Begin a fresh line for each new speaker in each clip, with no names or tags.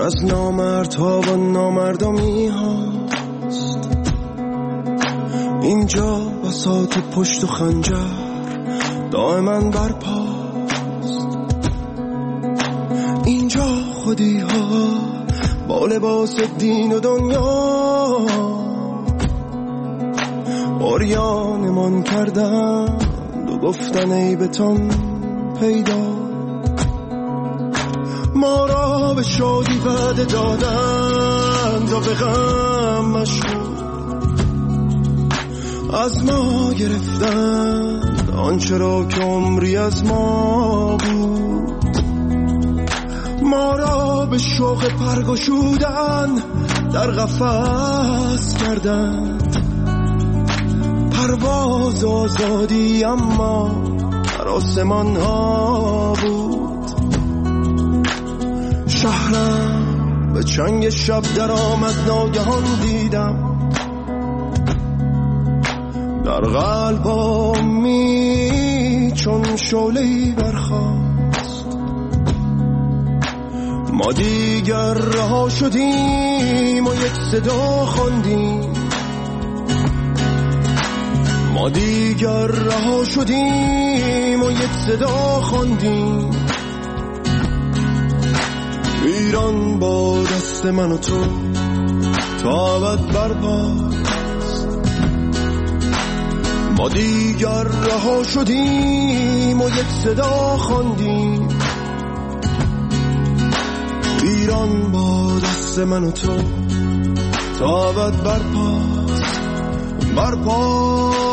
از نامردها و نامردمی هاست. اینجا بساط پشت و خنجر دائما برپاست. اینجا خودی ها با لباس دین و دنیا عریانمان کردند و گفتن ای بتان پیدا. ما را به شادی وعده دادند و به غم مشغول از ما گرفتند آنچه را که عمری از ما بود. ما را به شوق پرگشودن در قفس کردند، پرواز آزادی اما در آسمان ها بود. شهرم به چنگ شب در آمد، ناگهان دیدم در قلبامی چون شعله‌ای برخاست. ما دیگر رها شدیم و یک صدا خواندیم. ما دیگر رها شدیم و یک صدا خواندیم. ایران با دست من و تو تا ابد برپاست. ما دیگر رها شدیم و یک صدا خواندیم. ایران با دست من و تو تا ابد برپاست. برپاست.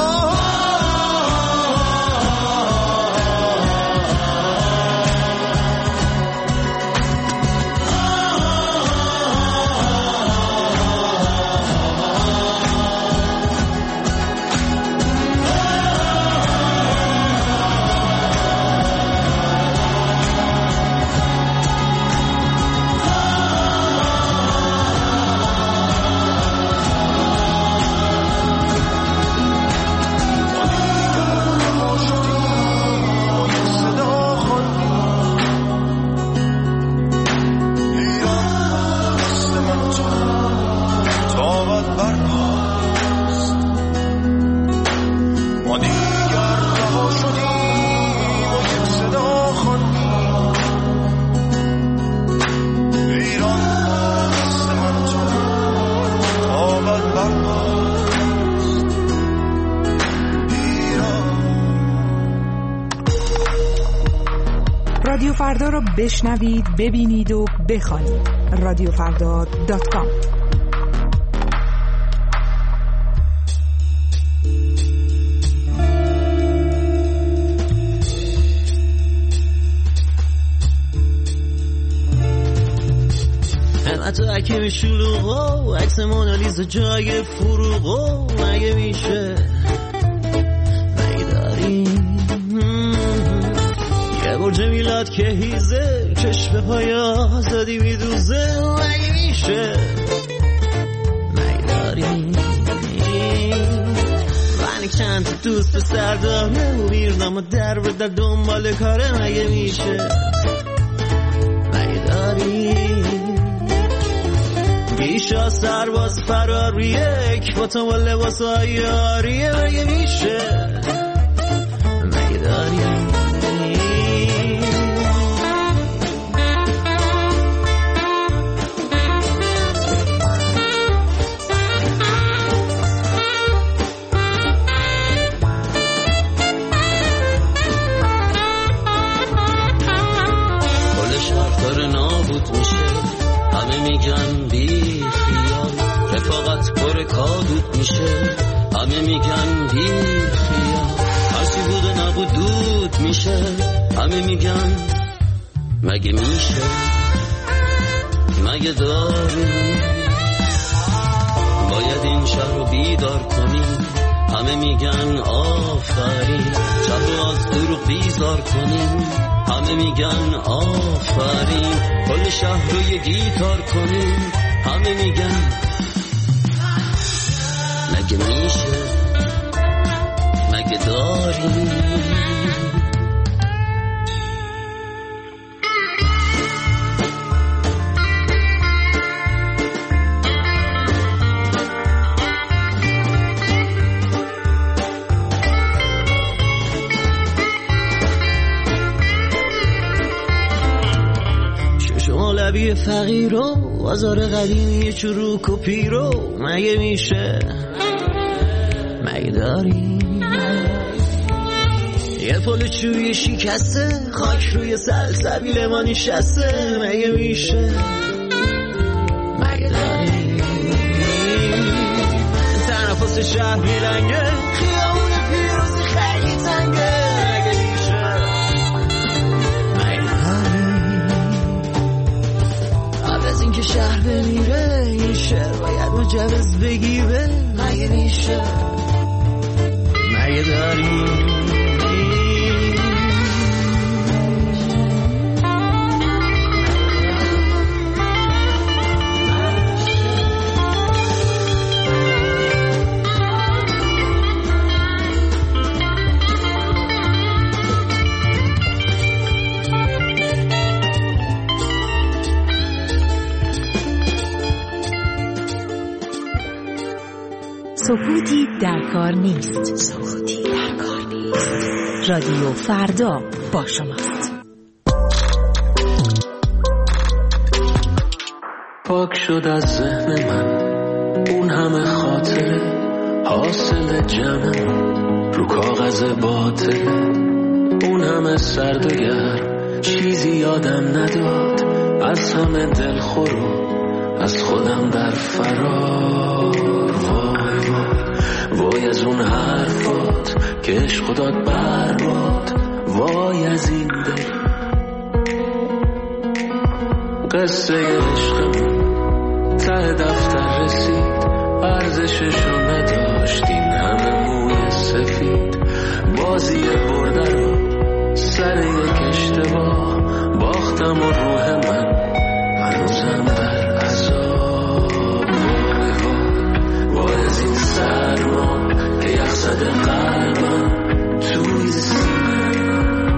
رادیو فردا رو بشنوید، ببینید و بخوانید. radiofrda.com.
عکم شلوغو، عکس مونالیزا جای فروغو، مگه میشه میداریم یه برج میلاد که هیزه، چشم پای آزادی میدوزه، مگه میشه میداریم من چند تا دوست پسر داره و میرنم و در به در دنبال کاره، مگه میشه میداریم بیشا سرباز فراریه، اکباتا و لباس های آریه، مگه میشه مگه داریم کل شهر داره نابود میشه، همه میگن بی خیال، رفاقت پر کادود میشه، همه میگن بی خیال، هرچی بود و نبود دود میشه، همه میگن مگه میشه مگه داریم باید این شهر رو بیدار کنیم، همه میگن آفرین، شب رو از دروغ بیزار کنیم، همه میگن آفرین، کل شهر رو یه گیتار کنیم، همه میگن مگه میشه مگه داریم روی فقیر و بازار قدیمی چروک و پیرو مگه میشه؟ مگه داری؟ یه پل چوبی شکسته خاک روی سلسبیل ما نشسته مگه میشه؟ مگه داری؟ تنفس شهر میلنگه خیابون پیروزی خیلی تنگه مگه میشه؟ مگه داری؟ قبل از اینکه شهر بمیره این شهر باید مجوز بگیره مگه میشه؟ مگه داری؟
سکوتی در کار نیست. سکوتی در کار نیست. رادیو فردا با شماست.
پاک شد از ذهن من اون همه خاطره حاصل جمعمون رو کاغذ باطله اون همه سرد و گرم چیزی یادم نداد از همه دلخور و از خودم در فرار وای از اون حرفات که عشق داد برباد وای از این دل قصه عشقمون ته دفتر رسید ارزششو نداشت این همه موی سفید بازی برده رو سر یک اشتباه باختم و روح من هنوزم در عذاب وای از این سرما که یخ زده قلبم توی سینه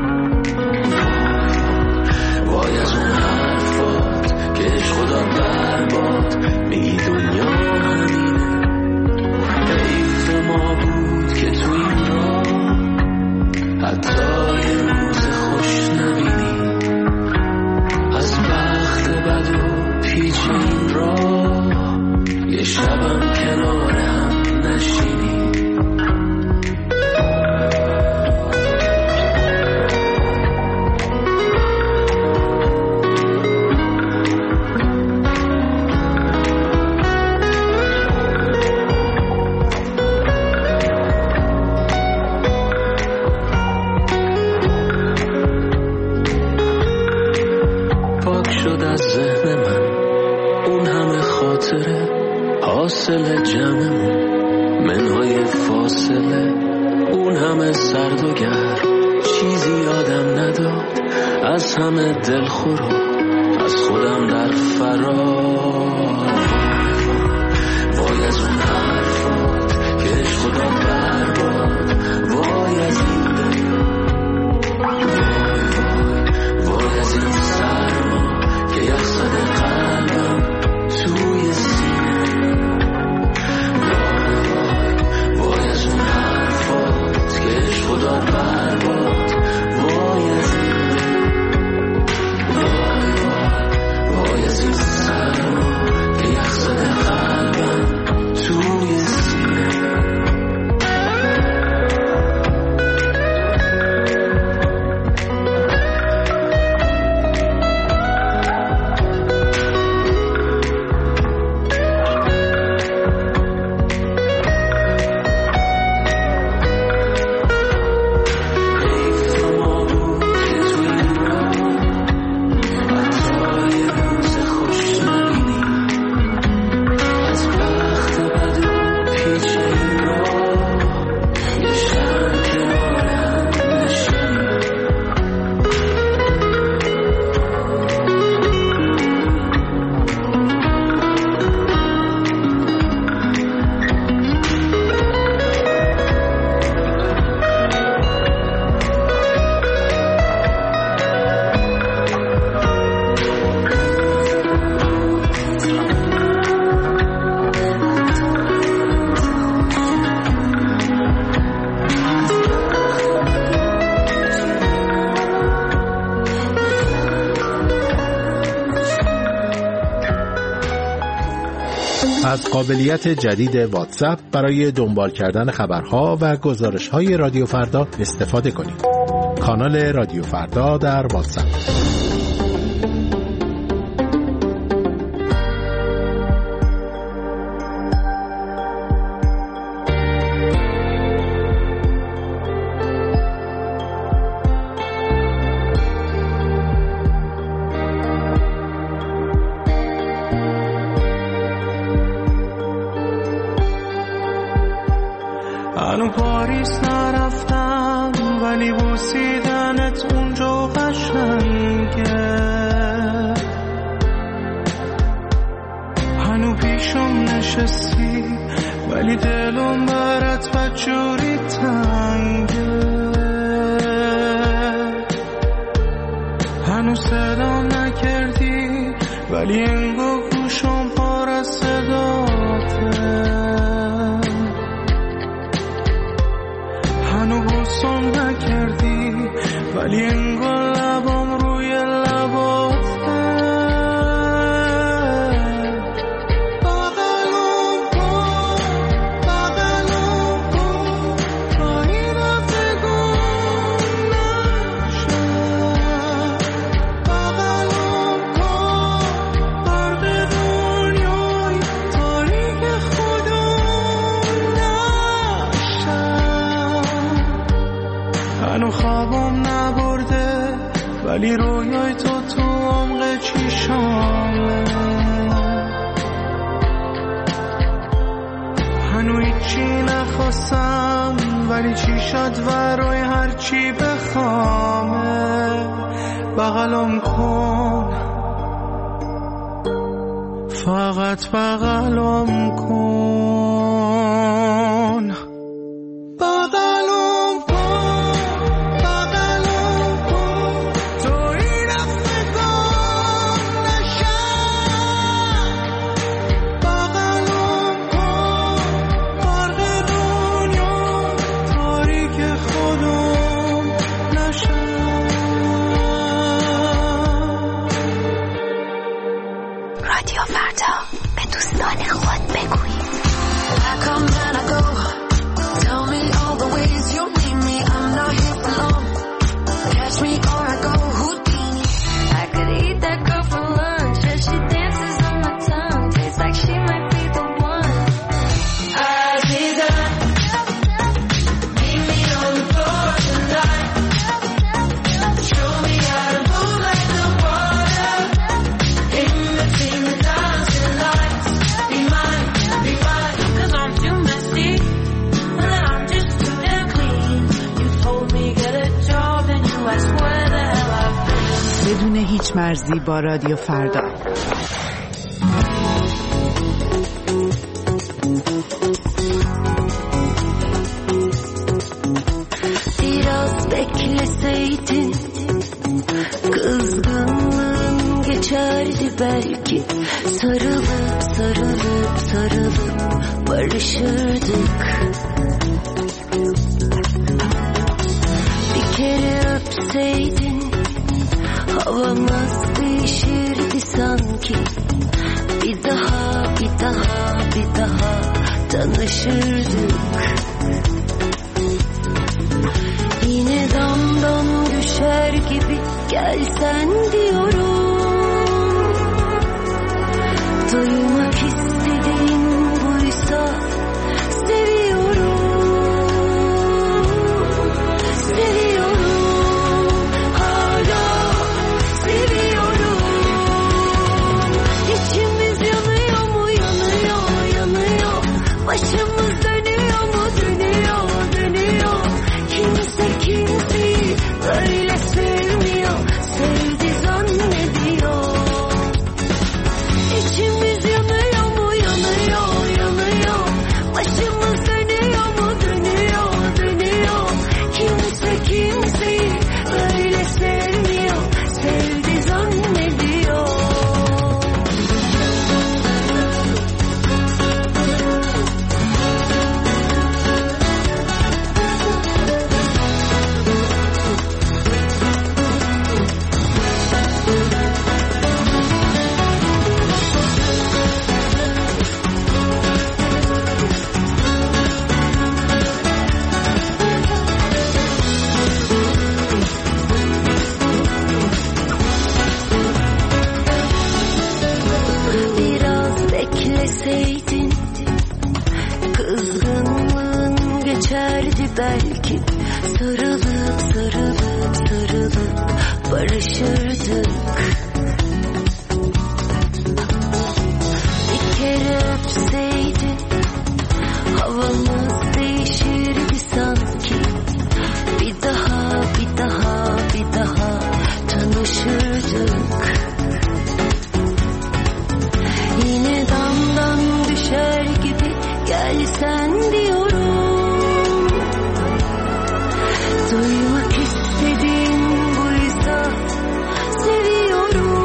وای از اون حرفات که عشق خدا برباد میگی دنیا همینه حیف ما بود که تو این راه حتی یه روز خوش نبینی از بخت بد و پیچ این راه یه شبم کنار هم نشینی حاصل جمعمون منهای فاصله اون همه سرد و گرم چیزی یادم نداد از همه دلخور و از خودم در فرار وای از اون حرفات که عشق خدا برباد وای از این دل وای از این سرما که یخ زده قلبم توی سینه وای از اون حرفات که عشق خدا برباد وای از این وای از این سرما که یخ زده قلبم توی سینه
از قابلیت جدید واتساپ برای دنبال کردن خبرها و گزارش‌های رادیو فردا استفاده کنید. کانال رادیو فردا در واتساپ.
هنو پاریس نرفتم ولی بوسیدنت اونجا قشنگه، هنو پیشم نشستی ولی دلم برات بجوری تنگه، هنو صدا نکردی ولی انگو گوشم پر از صداته، هنو بوسم نکردی ولی انگار لبام روی لباته، بغلم کن رایی رفته گم نشه، بغلم کن برد دنیای تاریک خودم نشه، هنو خوابم نبرده ولی رویای تو عمق چشامه، هنو هیچی نخواستم ولی چی شد ورای هرچی بخوامه، بغلم کن فقط بغلم کن، بغلم کن توی رفتگان نشه، بغلم کن غرق دنیا تاریک خودم نشه.
رادیو فردا به دوستان خود بگویید.
I come and I go. Tell me all the ways you need me. I'm not here for long. Catch me or I go Houdini. I could eat that girl for lunch. Yeah, she dances on my tongue. Tastes like she might be the one. Aziza, meet me on the floor tonight. Show me how to move like the water. In between the dancing lights. Be mine, 'cause I'm too messy. And I'm just too damn clean. You told me get a job and you asked where the hell I've been.
بدون هیچ مرزی با رادیو فردا.
Biraz bekleseydin kızgınlığın geçerdi belki. Sarılıp sarılıp sarılıp barışırdık. Bir kere öpseydin havamız değişirdi sanki. Bir daha tanışırdık. Yine damdan düşer gibi gelsen diyorum. Duymak istediğim buysa seviyorum, hala seviyorum. İçimiz yanıyor mu yanıyor, başımız dönüyor mu dönüyor. Kimse kimseyi böyle sevmiyor, sevdi zannediyor.
belki sarılıp sarılıp sarılıp barışırdık. Bir kere öpseydin havamız değişirdi sanki. Bir daha bir daha bir daha tanışırdık. Yine damdan düşer gibi gelsen diyorum. Duymak istediğin buysa seviyorum.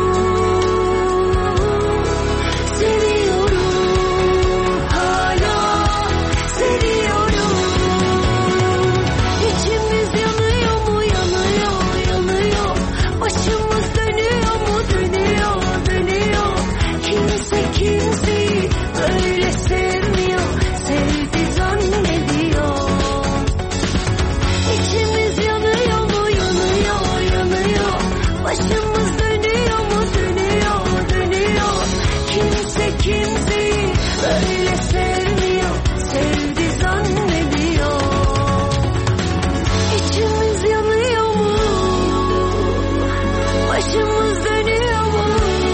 Seviyorum, hala seviyorum. İçimiz yanıyor mu, yanıyor, yanıyor. Başımız dönüyor mu, dönüyor, dönüyor. Kimse kimseyi böyle sevmiyor, sevdi zannediyor. İçimiz yanıyor mu, yanıyor, yanıyor. Başımız dönüyor mu, dönüyor, dönüyor. Kimse kimseyi böyle sevmiyor, sevdi zannediyor. İçimiz yanıyor mu, başımız dönüyor mu?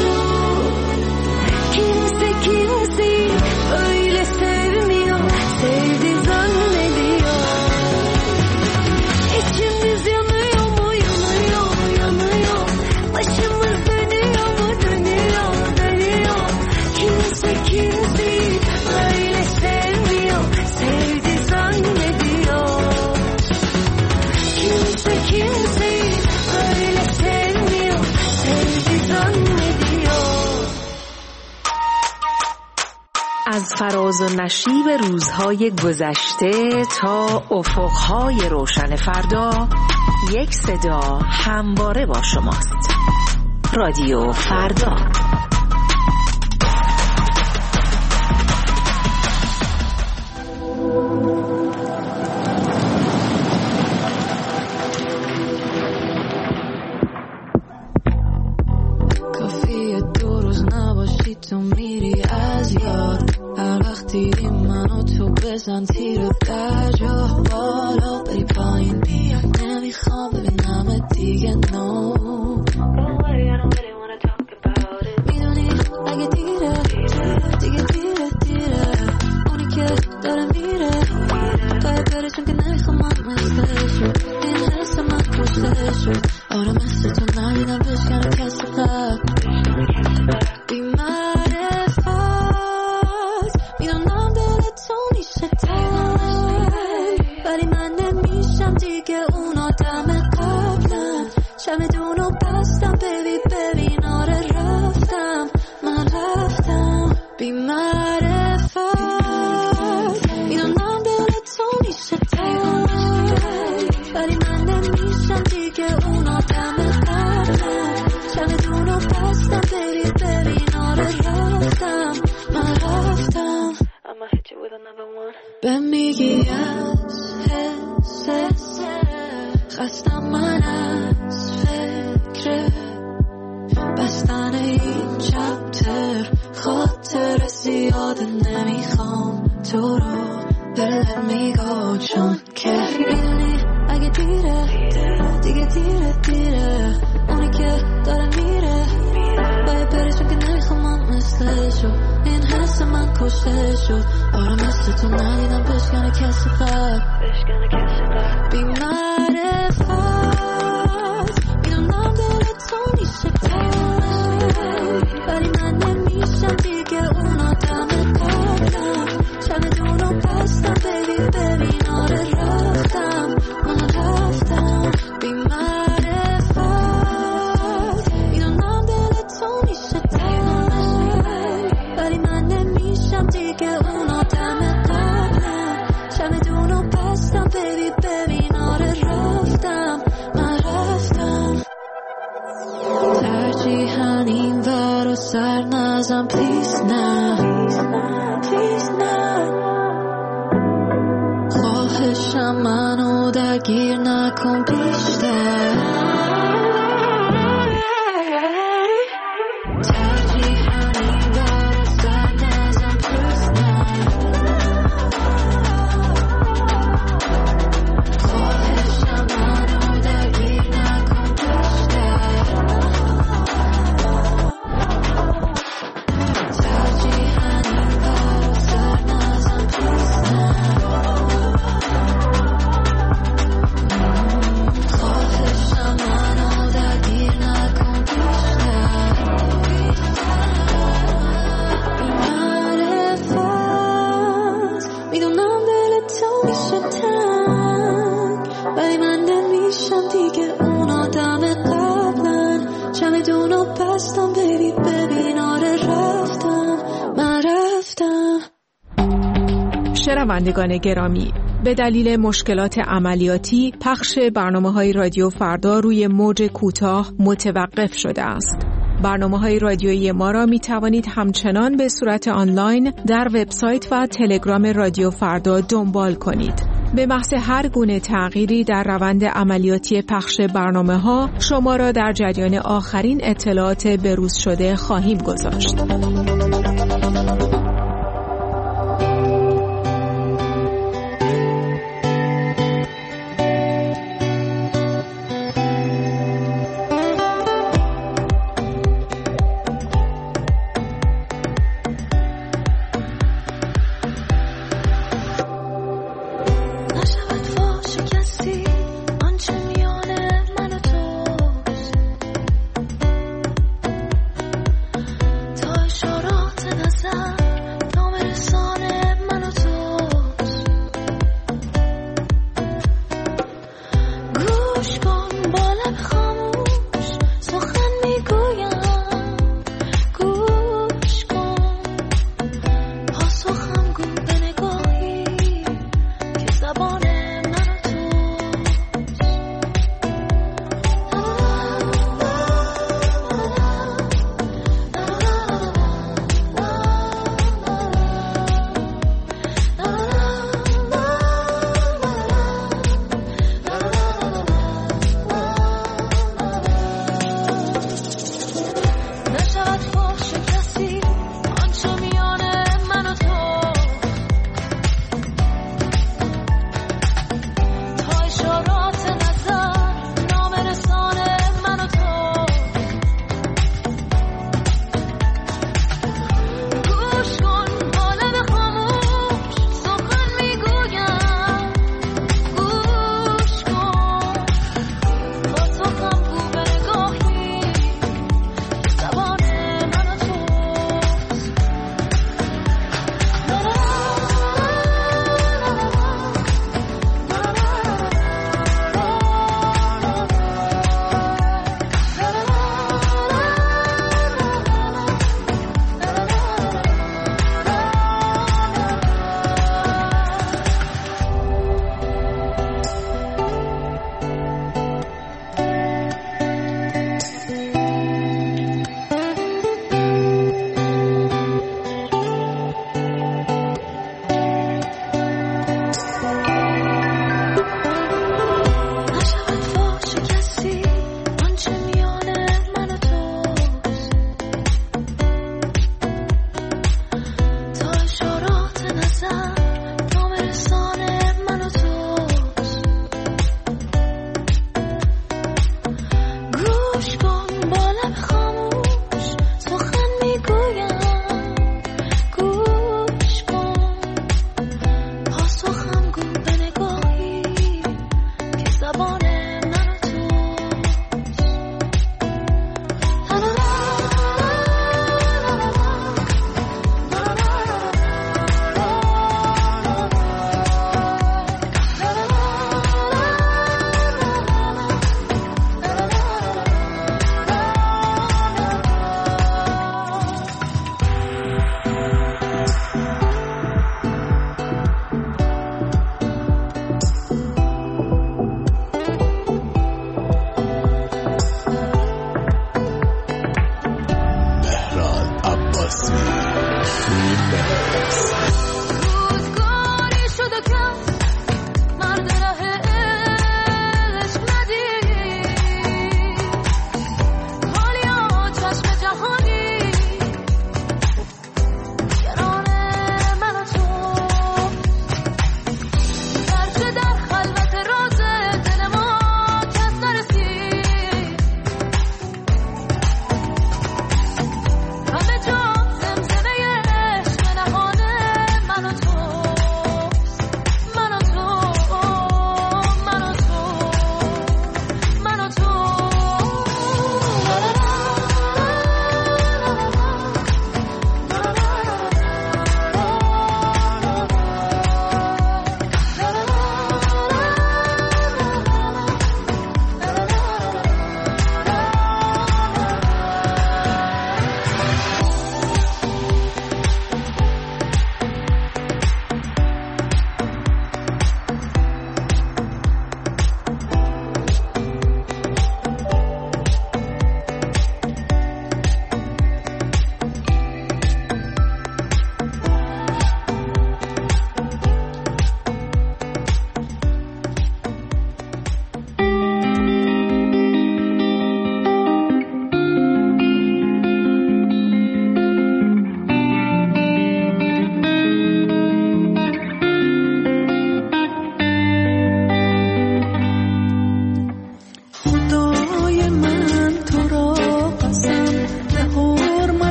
Kimse kimseyi öyle sevmiyor, sevdi zannediyor. İçimiz yanıyor mu, yanıyor, yanıyor. Başımız dönüyor mu, dönüyor, dönüyor. Kimse kimseyi öyle sevmiyor, sevdi zannediyor. Kimse kimseyi öyle sevmiyor, sevdi zannediyor.
از فراز و نشیب روزهای گذشته تا افقهای روشن فردا، یک صدا همواره با شماست. رادیو فردا.
کافیه دو روز نباشی تو میری از یاد. هر وقت دیدی منو تو بزن تیر در جا بالا بری پایین بیا. نمیخوام ببینم دیگه نو. میدونی اگه دیره دیگه دیره دیره. اونی که داره میره باید بره چون که نمیخوام من مثلشو. این حس من کشتشو. آره مثل تو ندیدم بشکنه کسی قبل. بی معرفت میدونم دلت تو میشه تنگ. ولی من نمیشم دیگه اون آدم قبلم. چمدونو بستم بیبی ببین آره رفتم من رفتم. بی معرفت میدونم دلت تو میشه تنگ. ولی من نمیشم دیگه اون آدم قبلم. چمدونو بستم بیبی ببین آره رفتم من رفتم. به میگی از حس خستم من از فکر بستن این چپتر. خاطر زیاده نمیخوام تو رو دلت میگو چون که میدونی اگه دیره دیگه دیره دیره. اونی که داره میره باید بره چون که نمیخوام من مثلشو. این حس من کشته شد. آره مثل تو ندیدم بشکنه کسی قبل. بی معرفت میدونم دلت تو میشه تنگ. ولی من نمیشم دیگه اون آدم قبلم. چمدونو بستم بیبی ببین آره رفتم من رفتم. بی معرفت میدونم دلت تو میشه تنگ. ولی من نمیشم دیگه اون آدم قبلم. چمدونو بستم بیبی ببین آره رفتم من رفتم. ترجیحاً این ور و سر نزم پلیز نه پلیز نه. خواهشم منو درگیر نکن بیشتر. هستم بیبی ببین آره رفتم من رفتم.
شنوندگان گرامی، به دلیل مشکلات عملیاتی پخش برنامه‌های رادیو فردا روی موج کوتاه متوقف شده است. برنامه‌های رادیویی ما را می توانید همچنان به صورت آنلاین در وبسایت و تلگرام رادیو فردا دنبال کنید. به محض هر گونه تغییری در روند عملیاتی پخش برنامه‌ها شما را در جریان آخرین اطلاعات بروز شده خواهیم گذاشت.
تا اشارات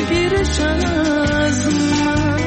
مگیرش از من.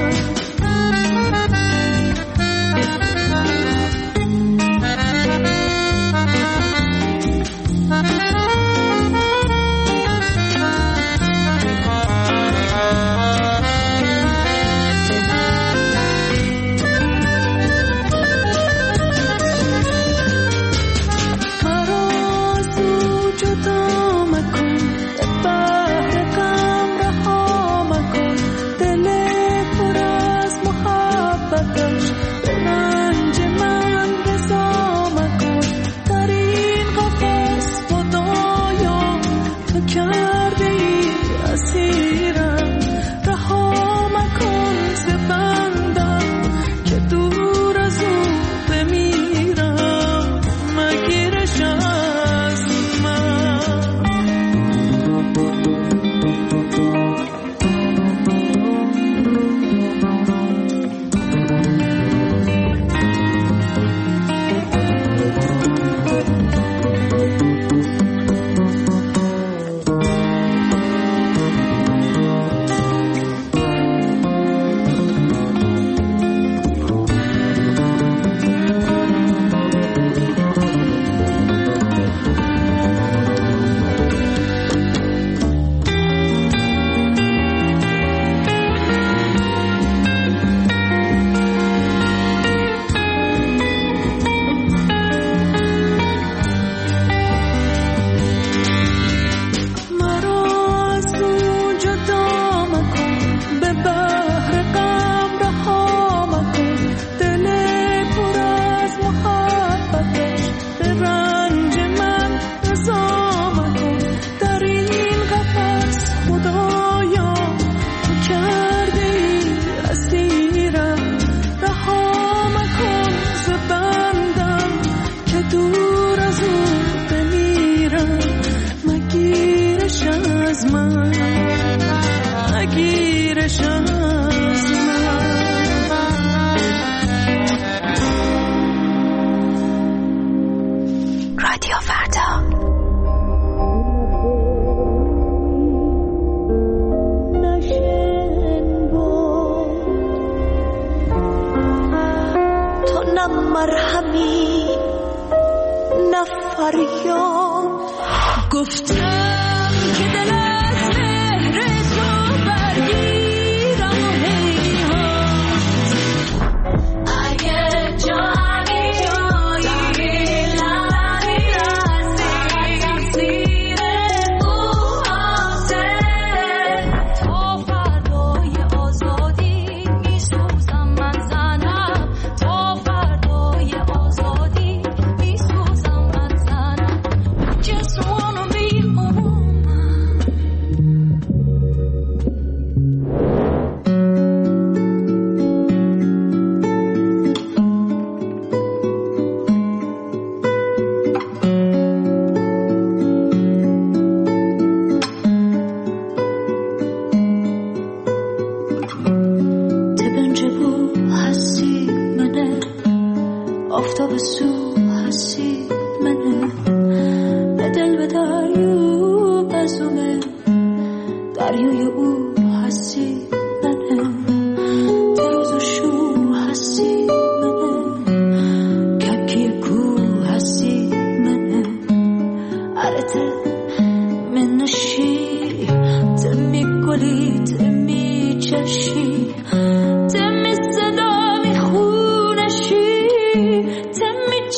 تمی صدا می خونشی تمی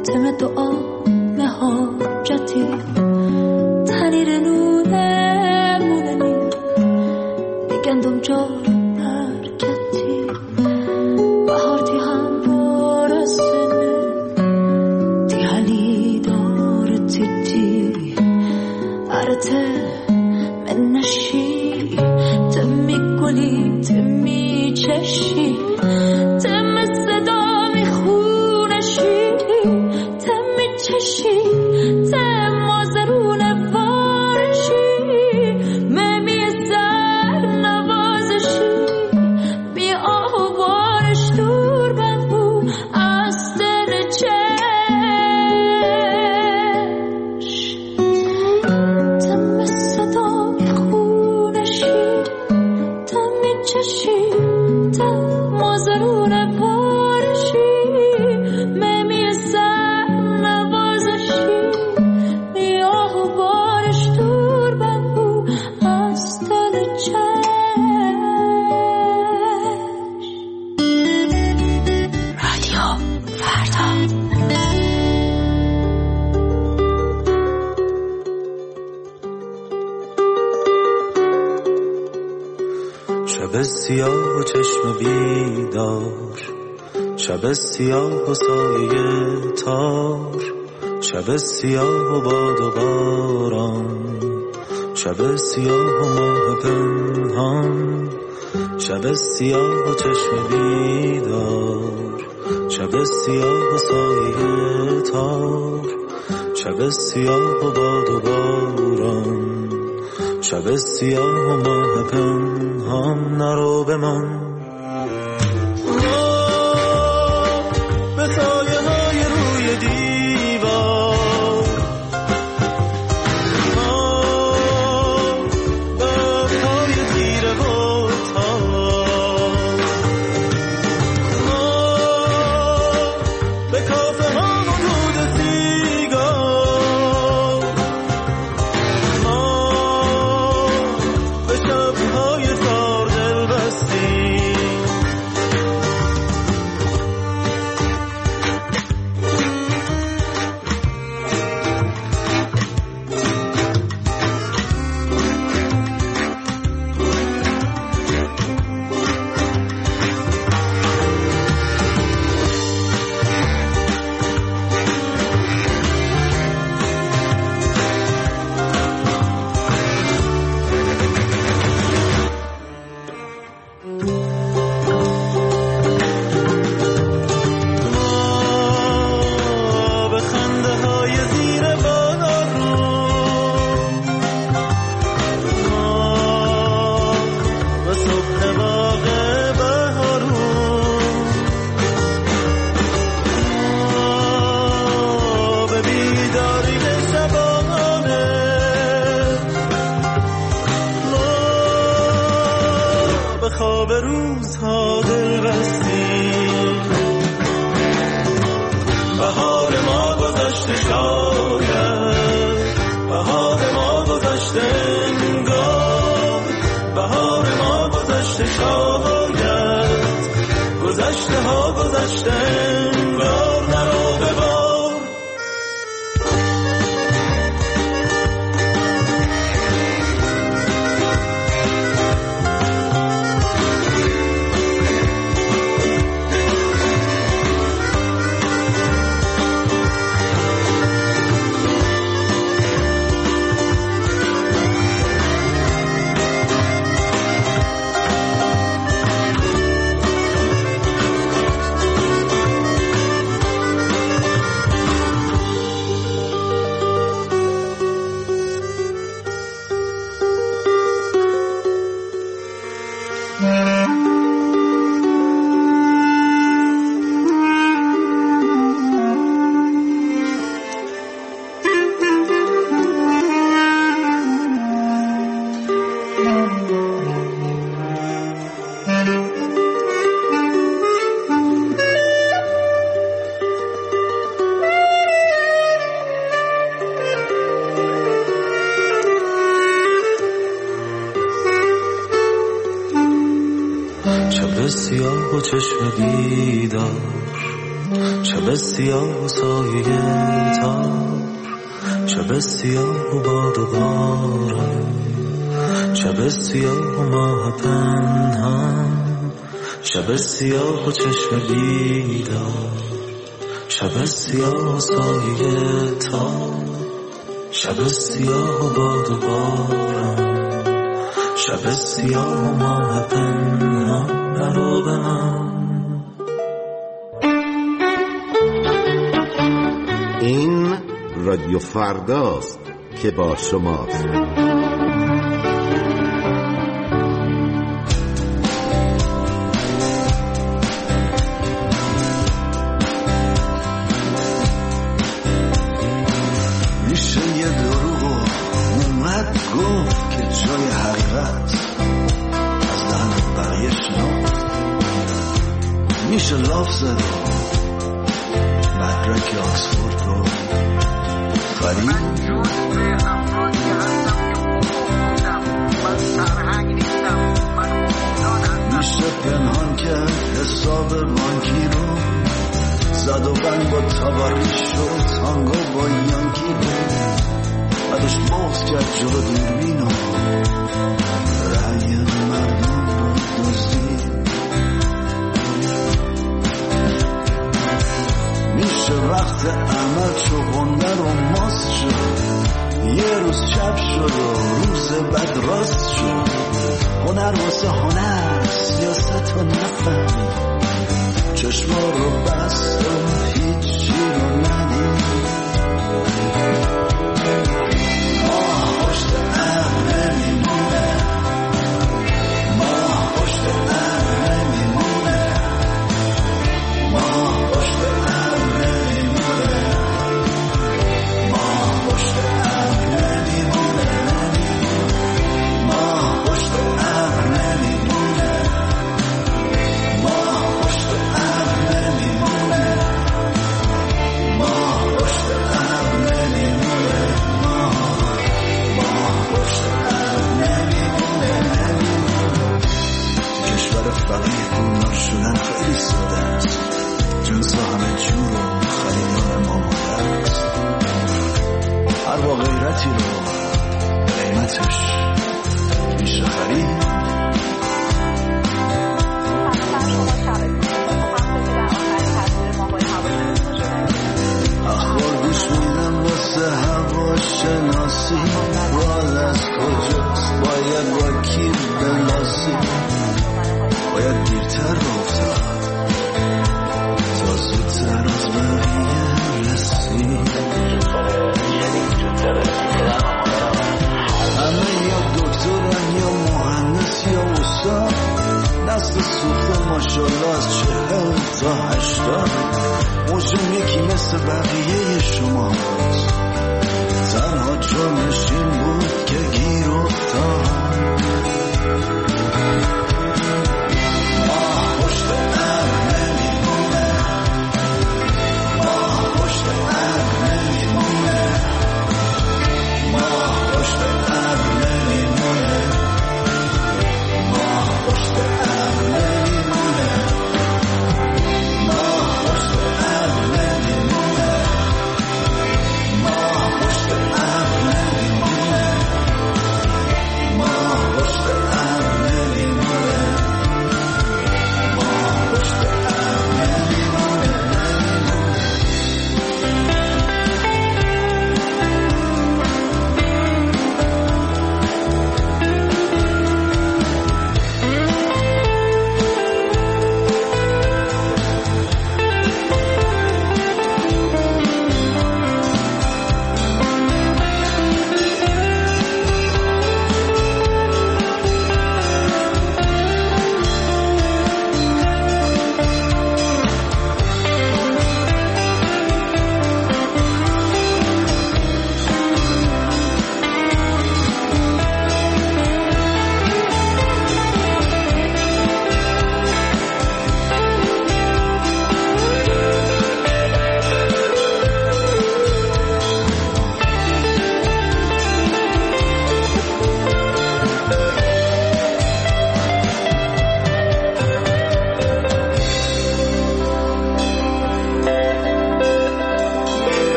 تم دعا مهاجتی تنیر نونه موننی بگندم جار برکتی بهارتی هم بارسنه تی حلی دارتی تی عرته من نشی تمی گلی تمی چشی تم صدا می خونشی تمی چشی تم مازرون وارشی ممی سر نوازشی بی آه و بارش دور بگو از دل چش تم صدا می خونشی تمی چشی تم مازرون وارشی ممی سر نوازشی بی آه و بارش دور بگو از دل چش رادیو فردا
شب سیاه و چشم بیدار شب سیاه و سایه تار شب سیاه و باد و باران شب سیاه و ماه پنهان شب سیاه و چشم بیدار شب سیاه و سایه تار شب سیاه و باد و باران شب سیاه و ماه پنهان نرو بمان به سایه های روی دیوار به پای تیره و تار به کافه ها و دود سیگار به شبهای تار دل بستی خواب روزها دل بستی بهار ما گذشته شاید بهار ما گذشته انگار بهار ما گذشته شاید گذشته ها گذشته انگار نرو ببار شب سیاه و چشم بیدار شب سیاه و سایه تار، شب سیاه و باد و باران، شب سیاه و ماه پنهان، شب سیاه و چشم بیدار، شب سیاه و سایه تار، شب سیاه و باد و باران، شب سیاه و ماه پنهان. برو به من.
این رادیو فرداست که با شماست.
میشه یه دروغ اومد گفت که جای حقیقت از دهن بقیه شنفت. میشه لاف زد مدرک آکسفورد رو خرید. میشه پنهان کرد حساب بانکی رو، زد و بند با تباری شد تانگو با یانکی رو، بعدش بغض کرد جلو دوربین و رأی مردم رو دزدید. میشه وقت عمل چوبنده رو ماست شد، یه روز چپ شد و روز بعد راست شد. هنر واسه هنر سیاست رو نفهمید، چشما رو بست و هیچی رو ندید. ما پشت ابر نمیمونه، ما پشت ابر نمیمونه، ما پشت ابر نمیمونه، ما پشت ابر نمیمونه، ما پشت ابر نمیمونه، ما پشت ابر نمیمونه، ما پشت ابر نمیمونه، ما پشت ابر نمیمونه. کشور فقیر پولدار شدن خیلی ساده است، جنس همه جور و خریدار ما مادر است. هر با غیرتی رو قیمتش میشه خرید. اخبار گوش میدم واسه هوا شناسی، راه از کجاست باید با کی بلاسی. باید دیرتر رفتم تا زودتر از بقیه رسید. همه یا دکترن یا مهندس یا استاد، دست سوخته ماشالله از 40 تا 80. موجم یکی مثل بقیه شماست، تنها جرمش این بود که گیر افتاد. ما پشت ابر نمیمونه، ما پشت ابر نمیمونه، ما پشت ابر نمیمونه، ما پشت ابر نمیمونه، ما پشت ابر نمیمونه،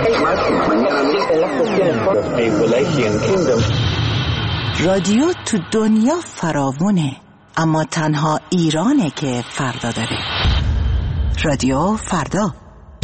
رادیو تو دنیا فراوونه، اما تنها ایرانه که فردا داره. رادیو فردا.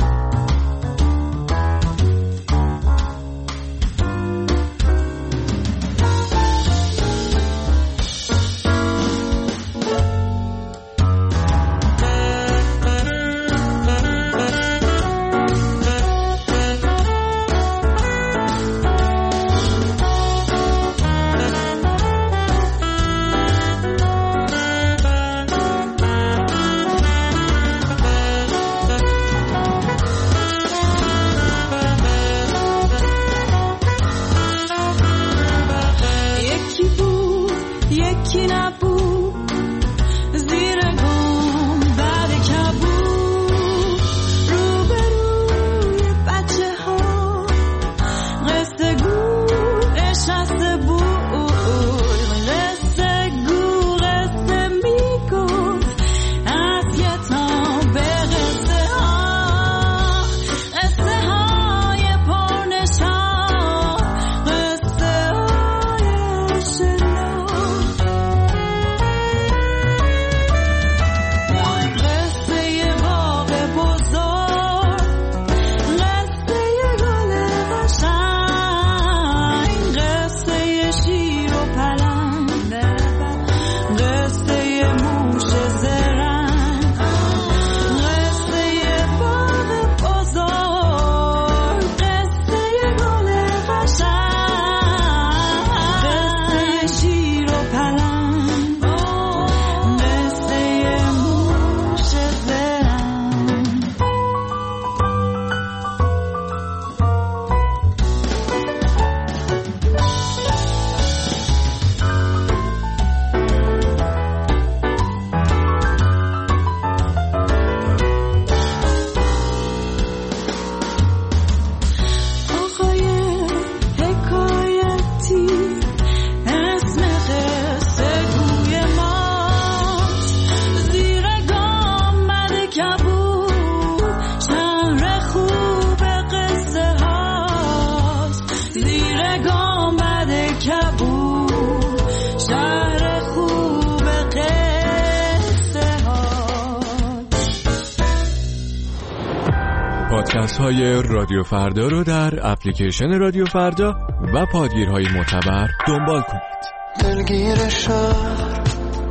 پادکست های رادیو فردا رو در اپلیکیشن رادیو فردا و پادگیرهای معتبر دنبال کنید.
دلگیر شهر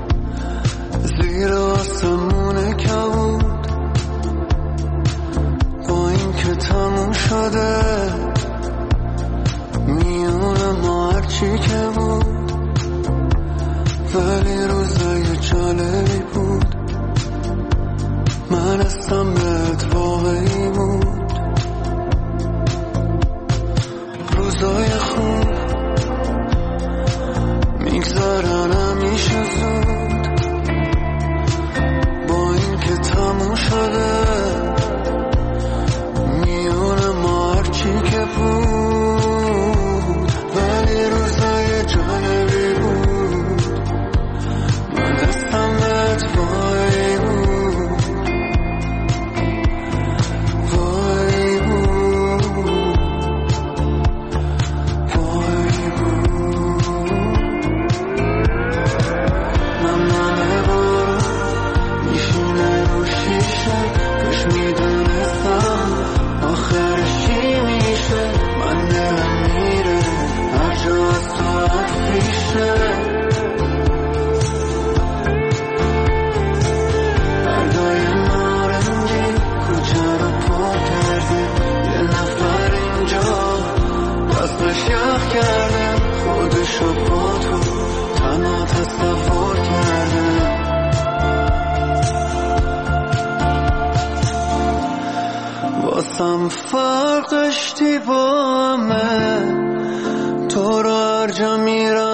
زیر آسمون کبود، با این که تموم شده میون ما هرچی که بود، ولی روزای جالبی بود. من هستم بهت واقعی بود. روزای خوب میگذارن همیشه زود، با این که تموم شده میون ما هرچی که بود، ولی روزای جالبی بود. من هستم بهت واقعی بود. واسم فرقش دیوامه، تو رو هر جا میرم